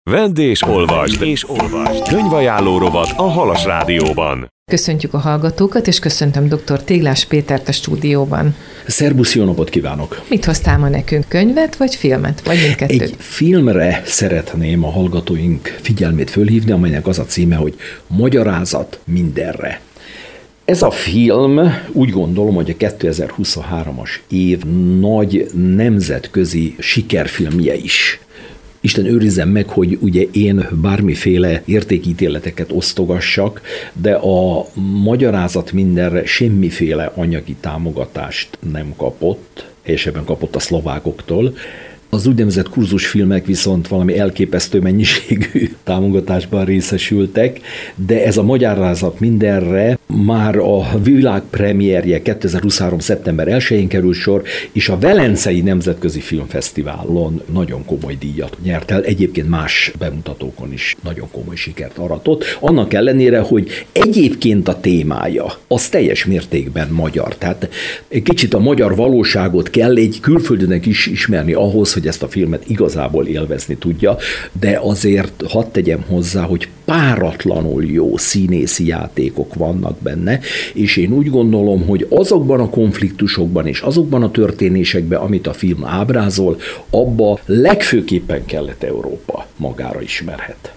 Vedd és olvasd! Könyvajánló rovat a Halas Rádióban. Köszöntjük a hallgatókat, és köszöntöm dr. Téglás Pétert a stúdióban. Szerbusz, jó napot kívánok! Mit hoztál ma nekünk, könyvet vagy filmet, vagy mindkettőt? Egy filmre szeretném a hallgatóink figyelmét fölhívni, amelynek az a címe, hogy Magyarázat mindenre. Ez a film, úgy gondolom, hogy a 2023-as év nagy nemzetközi sikerfilmje is. Isten őrizzen meg, hogy ugye én bármiféle értékítéleteket osztogassak, de a Magyarázat mindenre semmiféle anyagi támogatást nem kapott, helyesebben kapott a szlovákoktól. Az úgynevezett kurzusfilmek viszont valami elképesztő mennyiségű támogatásban részesültek, de ez a Magyarázat mindenre már a világpremierje 2023. szeptember 1-én került sor, és a Velencei Nemzetközi Filmfesztiválon nagyon komoly díjat nyert el, egyébként más bemutatókon is nagyon komoly sikert aratott, annak ellenére, hogy egyébként a témája az teljes mértékben magyar, tehát egy kicsit a magyar valóságot kell egy külföldinek is ismerni ahhoz, hogy ezt a filmet igazából élvezni tudja, de azért hadd tegyem hozzá, hogy páratlanul jó színészi játékok vannak benne, és én úgy gondolom, hogy azokban a konfliktusokban és azokban a történésekben, amit a film ábrázol, abba legfőképpen Kelet-Európa magára ismerhet.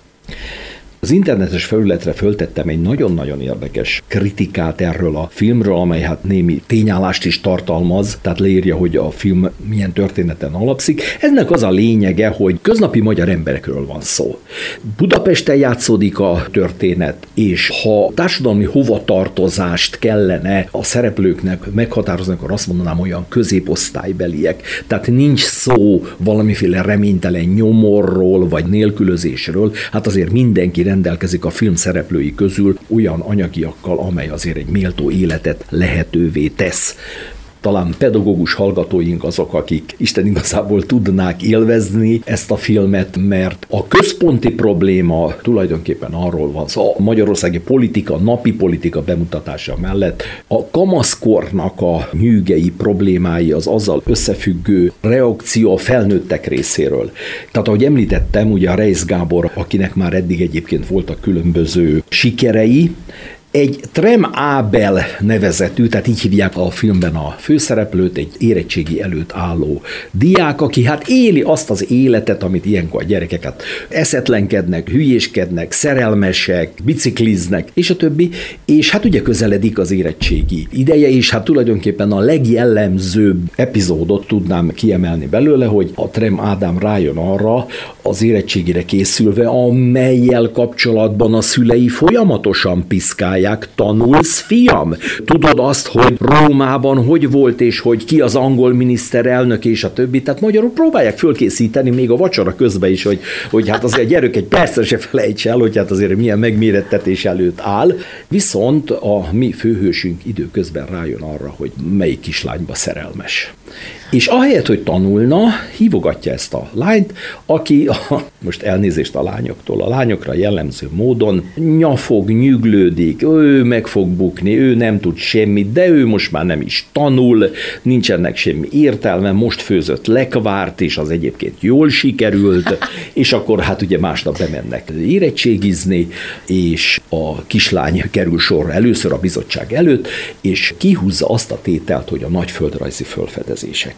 Az internetes felületre föltettem egy nagyon-nagyon érdekes kritikát erről a filmről, amely hát némi tényállást is tartalmaz, tehát leírja, hogy a film milyen történeten alapszik. Ennek az a lényege, hogy köznapi magyar emberekről van szó. Budapesten játszódik a történet, és ha társadalmi hovatartozást kellene a szereplőknek meghatározni, akkor azt mondanám, olyan középosztálybeliek. Tehát nincs szó valamiféle reménytelen nyomorról, vagy nélkülözésről, hát azért mindenki rendelkezik a film szereplői közül olyan anyagiakkal, amely azért egy méltó életet lehetővé tesz. Talán pedagógus hallgatóink azok, akik Isten igazából tudnák élvezni ezt a filmet, mert a központi probléma tulajdonképpen arról van szó, a magyarországi politika, napi politika bemutatása mellett a kamaszkornak a nyűgei, problémái, az azzal összefüggő reakció a felnőttek részéről. Tehát ahogy említettem, ugye a Reisz Gábor, akinek már eddig egyébként voltak különböző sikerei, egy Trem Ábel nevezetű, tehát így hívják a filmben a főszereplőt, egy érettségi előtt álló diák, aki hát éli azt az életet, amit ilyenkor a gyerekeket eszetlenkednek, hülyéskednek, szerelmesek, bicikliznek, és a többi, és hát ugye közeledik az érettségi ideje, és hát tulajdonképpen a legjellemzőbb epizódot tudnám kiemelni belőle, hogy a Trem Ádám rájön arra az érettségire készülve, amellyel kapcsolatban a szülei folyamatosan piszkálják: tanulsz, fiam? Tudod azt, hogy Rómában hogy volt, és hogy ki az angol miniszterelnök, és a többi? Tehát magyarul próbálják fölkészíteni még a vacsora közben is, hogy hát azért gyerek egy percre se felejts el, hogy hát azért milyen megmérettetés előtt áll. Viszont a mi főhősünk időközben rájön arra, hogy melyik kislányba szerelmes. És ahelyett, hogy tanulna, hívogatja ezt a lányt, aki, most elnézést a lányoktól, a lányokra jellemző módon nyafog, nyüglődik, ő meg fog bukni, ő nem tud semmit, de ő most már nem is tanul, nincsenek semmi értelme, most főzött lekvárt, és az egyébként jól sikerült, és akkor hát ugye másnap bemennek érettségizni, és a kislány kerül sorra először a bizottság előtt, és kihúzza azt a tételt, hogy a nagy földrajzi felfedezések.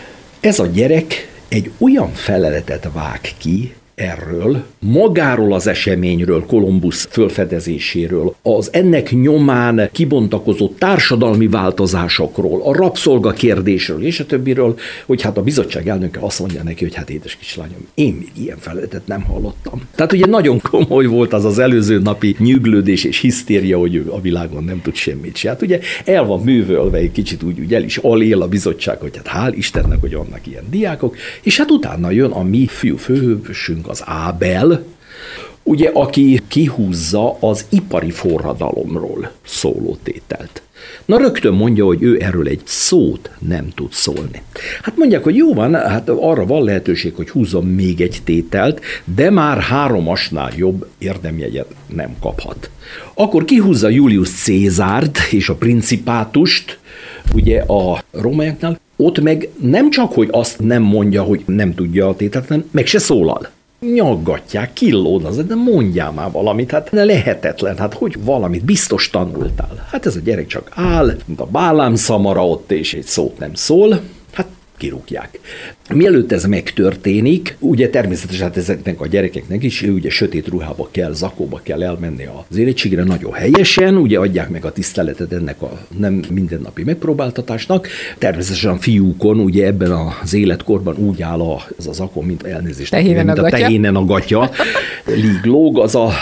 Ez a gyerek egy olyan feleletet vág ki erről, magáról az eseményről, Kolumbusz fölfedezéséről, az ennek nyomán kibontakozott társadalmi változásokról, a rabszolga kérdésről és a többiről, hogy hát a bizottság elnöke azt mondja neki, hogy hát édes kislányom, én még ilyen feleletet nem hallottam. Tehát ugye nagyon komoly volt az előző napi nyüglődés és hisztéria, hogy ő a világon nem tud semmit se. Hát ugye el van művölve egy kicsit úgy el is alél a bizottság, hogy hát hál' Istennek, hogy vannak ilyen diákok, és hát utána jön a mi főhősünk, az Ábel, ugye, aki kihúzza az ipari forradalomról szóló tételt. Na rögtön mondja, hogy ő erről egy szót nem tud szólni. Hát mondják, hogy jó van, hát arra van lehetőség, hogy húzzon még egy tételt, de már 3-asnál jobb érdemjegyet nem kaphat. Akkor kihúzza Julius Cézárt és a principátust, ugye a rómaiaknál, ott meg nem csak, hogy azt nem mondja, hogy nem tudja a tételt, hanem meg se szólal. nyaggatják, killód, de mondjál már valamit, hát lehetetlen, hát hogy valamit biztos tanultál. Hát ez a gyerek csak áll, mint a bálámszamara ott, és egy szót nem szól, hát kirúgják. Mielőtt ez megtörténik, ugye természetesen hát ezeknek a gyerekeknek is ugye sötét ruhába kell, zakóba kell elmenni az érettségre nagyon helyesen, ugye adják meg a tiszteletet ennek a nem mindennapi megpróbáltatásnak. Természetesen a fiúkon ugye ebben az életkorban úgy áll ez a zakó, mint elnézést, mint a tehénen a gatya, líg-lóg,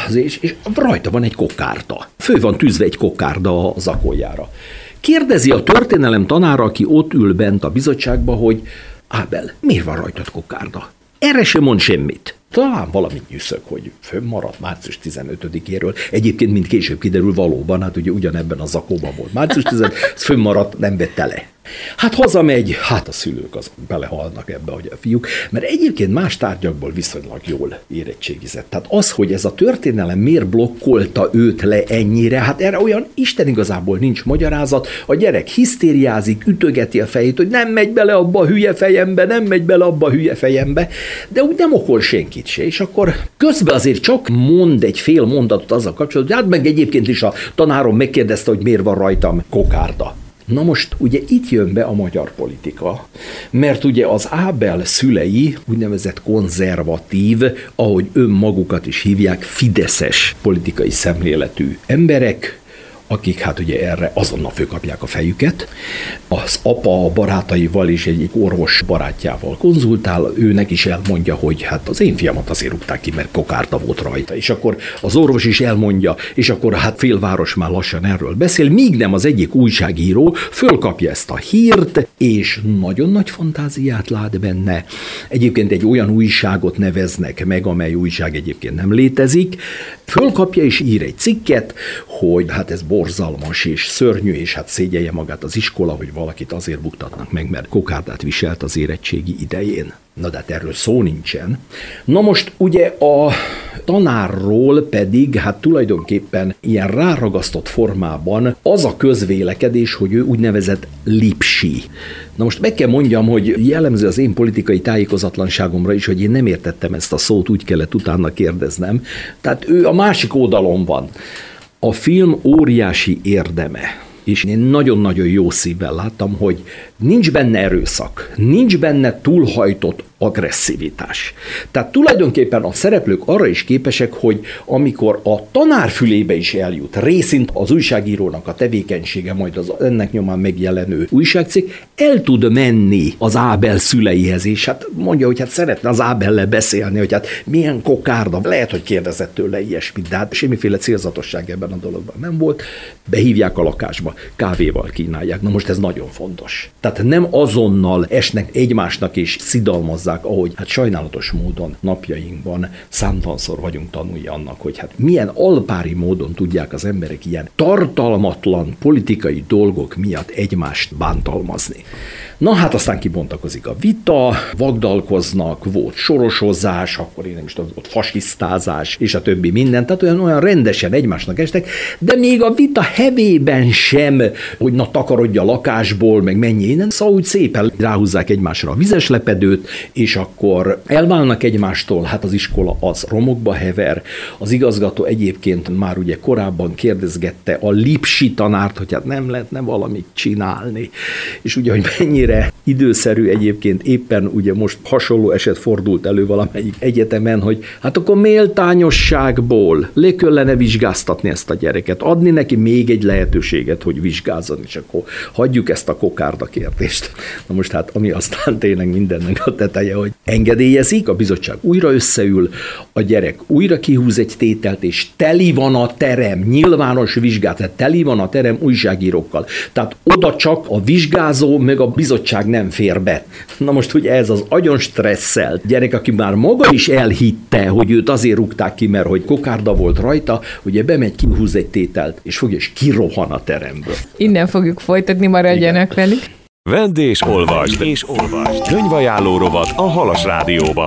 és rajta van egy kokárda. Fő van tűzve egy kokárda a zakójára. Kérdezi a történelem tanára, aki ott ül bent a bizottságban, hogy Ábel, miért van rajtad kokárda? Erre sem mond semmit. Talán valamit nyűszök, hogy fönnmaradt március 15-éről. Egyébként, mint később kiderül, valóban, hát ugye ugyanebben a zakóban volt. Március 15, ez fönnmaradt, nem vette le. Hát hazamegy, hát a szülők azok belehalnak ebbe, hogy a fiúk, mert egyébként más tárgyakból viszonylag jól érettségizett. Tehát az, hogy ez a történelem miért blokkolta őt le ennyire, hát erre olyan Isten igazából nincs magyarázat, a gyerek hisztériázik, ütögeti a fejét, hogy nem megy bele abba a hülye fejembe, nem megy bele abba a hülye fejembe, de úgy nem okol senkit se, és akkor közben azért csak mond egy fél mondatot azzal kapcsolatban, hogy hát meg egyébként is a tanárom megkérdezte, hogy miért van rajtam kokárda. Na most ugye itt jön be a magyar politika, mert ugye az Ábel szülei úgynevezett konzervatív, ahogy önmagukat is hívják, fideszes politikai szemléletű emberek, akik hát ugye erre azonnal fölkapják a fejüket. Az apa a barátaival és egyik orvos barátjával konzultál, őnek is elmondja, hogy hát az én fiamat azért rúgták ki, mert kokárda volt rajta. És akkor az orvos is elmondja, és akkor hát félváros már lassan erről beszél, míg nem az egyik újságíró fölkapja ezt a hírt, és nagyon nagy fantáziát lát benne. Egyébként egy olyan újságot neveznek meg, amely újság egyébként nem létezik, fölkapja és ír egy cikket, hogy hát ez borzalmas és szörnyű, és hát szégyelje magát az iskola, hogy valakit azért buktatnak meg, mert kokárdát viselt az érettségi idején. Na de hát erről szó nincsen. Na most ugye a tanárról pedig hát tulajdonképpen ilyen ráragasztott formában az a közvélekedés, hogy ő úgynevezett lipsi. Na most meg kell mondjam, hogy jellemző az én politikai tájékozatlanságomra is, hogy én nem értettem ezt a szót, úgy kellett utána kérdeznem. Tehát ő a másik oldalon van. A film óriási érdeme, és én nagyon-nagyon jó szívvel láttam, hogy nincs benne erőszak, nincs benne túlhajtott agresszivitás. Tehát tulajdonképpen a szereplők arra is képesek, hogy amikor a tanár fülébe is eljut, részint az újságírónak a tevékenysége, majd az ennek nyomán megjelenő újságcikk, el tud menni az Ábel szüleihez, és hát mondja, hogy hát szeretne az Ábellel beszélni, hogy hát milyen kokárda, lehet, hogy kérdezett tőle ilyesmit, de hát semmiféle célzatosság ebben a dologban nem volt. Behívják a lakásba, kávéval kínálják. Na most ez nagyon fontos. Tehát nem azonnal esnek egymásnak és szidalmazzák, ahogy hát sajnálatos módon napjainkban számtalanszor vagyunk tanulni annak, hogy hát milyen alpári módon tudják az emberek ilyen tartalmatlan politikai dolgok miatt egymást bántalmazni. Na hát aztán kibontakozik a vita, vagdalkoznak, volt sorosozás, akkor én nem is tudom, volt fasisztázás, és a többi minden, tehát olyan rendesen egymásnak estek, de még a vita hevében sem, hogy na takarodj a lakásból, meg menj innen, szóval úgy szépen ráhúzzák egymásra a vizes lepedőt, és akkor elválnak egymástól, hát az iskola az romokba hever, az igazgató egyébként már ugye korábban kérdezgette a lipsi tanárt, hogy hát nem lehetne valamit csinálni, és ugye, hogy mennyire időszerű egyébként éppen ugye most hasonló eset fordult elő valamelyik egyetemen, hogy hát akkor méltányosságból le kellene vizsgáztatni ezt a gyereket, adni neki még egy lehetőséget, hogy vizsgázzon, és akkor hagyjuk ezt a kokárda kérdést. Na most hát, ami aztán tényleg mindennek a teteje, hogy engedélyezik, a bizottság újra összeül, a gyerek újra kihúz egy tételt, és teli van a terem, nyilvános vizsgát, tehát teli van a terem újságírókkal. Tehát oda csak a vizsgázó, meg a bizottság nem fér be. Na most ugye ez az agyon stresszelt gyerek, aki már maga is elhitte, hogy őt azért rúgták ki, mert hogy kokárda volt rajta, ugye bemegy, kihúz egy tételt, és fogja, és kirohan a teremből. Innen fogjuk folytatni, maradjanak velük. Vedd és olvasd. Könyvajánló rovat a Halas Rádióban.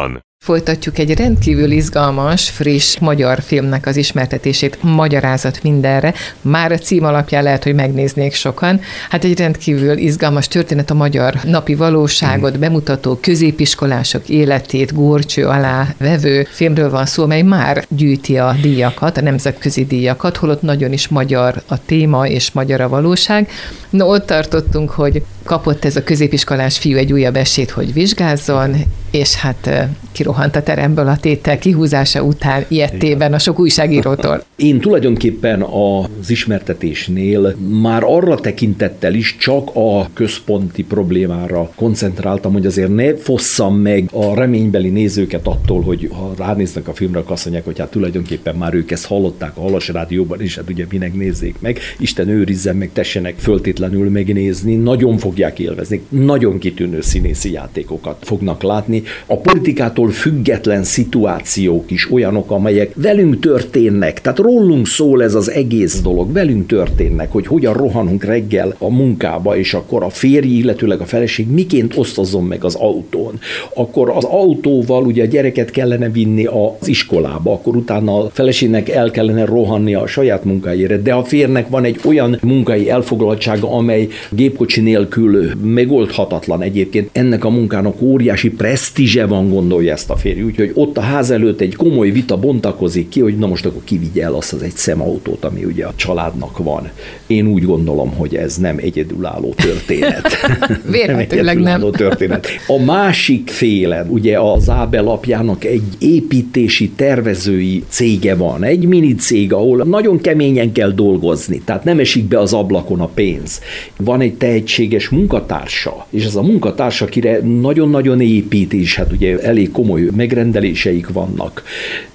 Folytatjuk egy rendkívül izgalmas, friss magyar filmnek az ismertetését, Magyarázat mindenre. Már a cím alapján lehet, hogy megnéznék sokan. Hát egy rendkívül izgalmas történet, a magyar napi valóságot bemutató, középiskolások életét górcső alá vevő filmről van szó, amely már gyűjti a díjakat, a nemzetközi díjakat, holott nagyon is magyar a téma és magyar a valóság. No, ott tartottunk, hogy kapott ez a középiskolás fiú egy újabb esélyt, hogy vizsgázzon, és hát kirohant a teremből a tétel kihúzása után ilyettében a sok újságírótól. Én tulajdonképpen az ismertetésnél már arra tekintettel is csak a központi problémára koncentráltam, hogy azért ne fosszam meg a reménybeli nézőket attól, hogy ha ránéznek a filmre, azt mondják, hogy hát tulajdonképpen már ők ezt hallották a Halas Rádióban is, hát ugye minek nézzék meg, Isten őrizzen meg, tessenek föltétlenül megnézni, nagyon fogják élvezni, nagyon kitűnő színészi játékokat fognak látni. A politikától független szituációk is olyanok, amelyek velünk történnek, tehát rólunk szól ez az egész dolog, velünk történnek, hogy hogyan rohanunk reggel a munkába, és akkor a férj, illetőleg a feleség miként osztozzon meg az autón. Akkor az autóval ugye a gyereket kellene vinni az iskolába, akkor utána a feleségnek el kellene rohannia a saját munkájára, de a férnek van egy olyan munkai elfoglaltsága, amely gépkocsi nélkül megoldhatatlan egyébként. Ennek a munkának óriási presztízse van, gondolja ezt a férj. Úgyhogy ott a ház előtt egy komoly vita bontakozik ki, hogy na most akkor ki vigye el azt az egy szemautót, ami ugye a családnak van. Én úgy gondolom, hogy ez nem egyedülálló történet. Vélhetőleg nem. Történet. A másik félen, ugye az Ábel apjának egy építési tervezői cége van, egy mini cég, ahol nagyon keményen kell dolgozni, tehát nem esik be az ablakon a pénz. Van egy tehetséges munkatársa, és ez a munkatársa, akire nagyon-nagyon épít, és hát ugye elég komoly megrendeléseik vannak.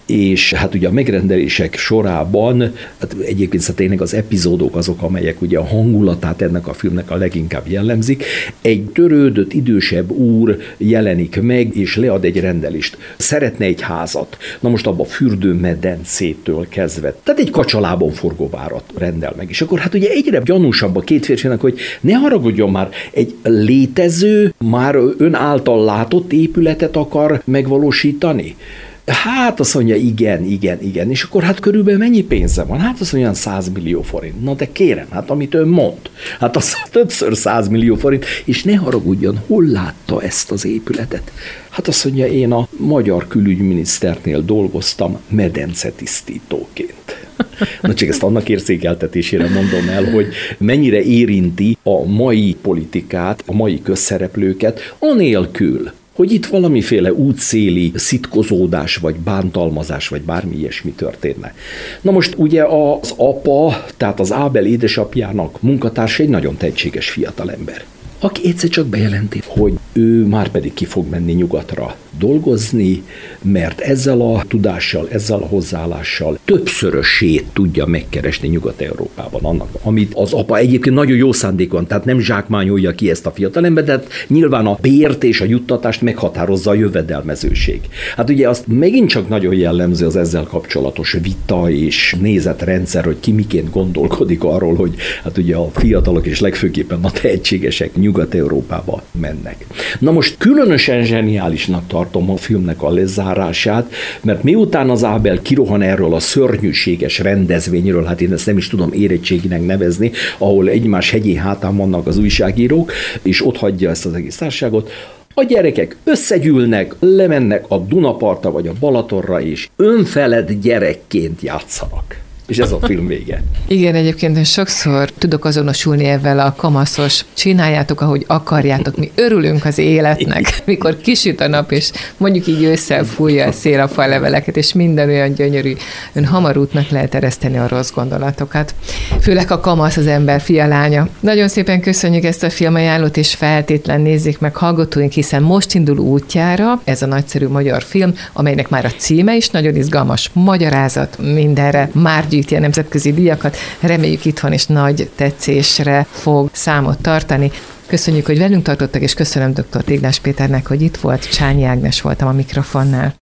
És hát ugye a megrendelések sorában, hát egyébként tényleg az epizódok azok, amelyek ugye a hangulatát ennek a filmnek a leginkább jellemzik. Egy törődött idősebb úr jelenik meg, és lead egy rendelést. Szeretne egy házat. Na most abba a fürdőmedencétől kezdve, tehát egy kacsalábon forgó várat rendel meg. És akkor hát ugye egyre gyanúsabb a két férfinak, hogy ne haragudjon már, egy létező, már ön által látott épületet akar megvalósítani. Hát azt mondja, igen. És akkor hát körülbelül mennyi pénze van? Hát azt mondja, 100 millió forint. Na de kérem, hát amit ön mond, hát az többször 100 millió forint, és ne haragudjon, hol látta ezt az épületet? Hát azt mondja, én a magyar külügyminiszternél dolgoztam medencetisztítóként. Na csak ezt annak érzékeltetésére mondom el, hogy mennyire érinti a mai politikát, a mai közszereplőket, anélkül, hogy itt valamiféle útszéli szitkozódás, vagy bántalmazás, vagy bármi ilyesmi történne. Na most ugye az apa, tehát az Ábel édesapjának munkatársa egy nagyon tehetséges fiatalember, aki egyszer csak bejelenti, hogy ő már pedig ki fog menni nyugatra dolgozni, mert ezzel a tudással, ezzel a hozzáállással többszörösét tudja megkeresni Nyugat-Európában annak, amit az apa egyébként nagyon jó szándékon, tehát nem zsákmányolja ki ezt a fiatalembert, de hát nyilván a bért és a juttatást meghatározza a jövedelmezőség. Hát ugye azt megint csak nagyon jellemző az ezzel kapcsolatos vita és nézetrendszer, hogy ki miként gondolkodik arról, hogy hát ugye a fiatalok és legfőképpen a tehetségesek Nyugat-Európába mennek. Na most különösen zseniálisnak tartom a filmnek a lezárását, mert miután az Ábel kirohan erről a szörnyűséges rendezvényről, hát én ezt nem is tudom érettséginek nevezni, ahol egymás hegyi hátán vannak az újságírók, és ott hagyja ezt az egész társaságot, a gyerekek összegyűlnek, lemennek a Dunapartra vagy a Balatonra, és önfeled gyerekként játszanak. És ez a film vége. Igen, egyébként sokszor tudok azonosulni ezzel a kamaszos, csináljátok, ahogy akarjátok, mi örülünk az életnek, mikor kisüt a nap, és mondjuk így ősszel fújja a szél a faleveleket, és minden olyan gyönyörű, ön hamar útnak lehet ereszteni a rossz gondolatokat. Főleg a kamasz az ember fia, lánya. Nagyon szépen köszönjük ezt a filmajánlót, és feltétlen nézzék meg hallgatóink, hiszen most indul útjára ez a nagyszerű magyar film, amelynek már a címe is nagyon izgalmas, Magyarázat mindenre, már gyűjti a nemzetközi díjakat. Reméljük itthon is nagy tetszésre fog számot tartani. Köszönjük, hogy velünk tartottak, és köszönöm dr. Téglás Péternek, hogy itt volt. Csányi Ágnes voltam a mikrofonnál.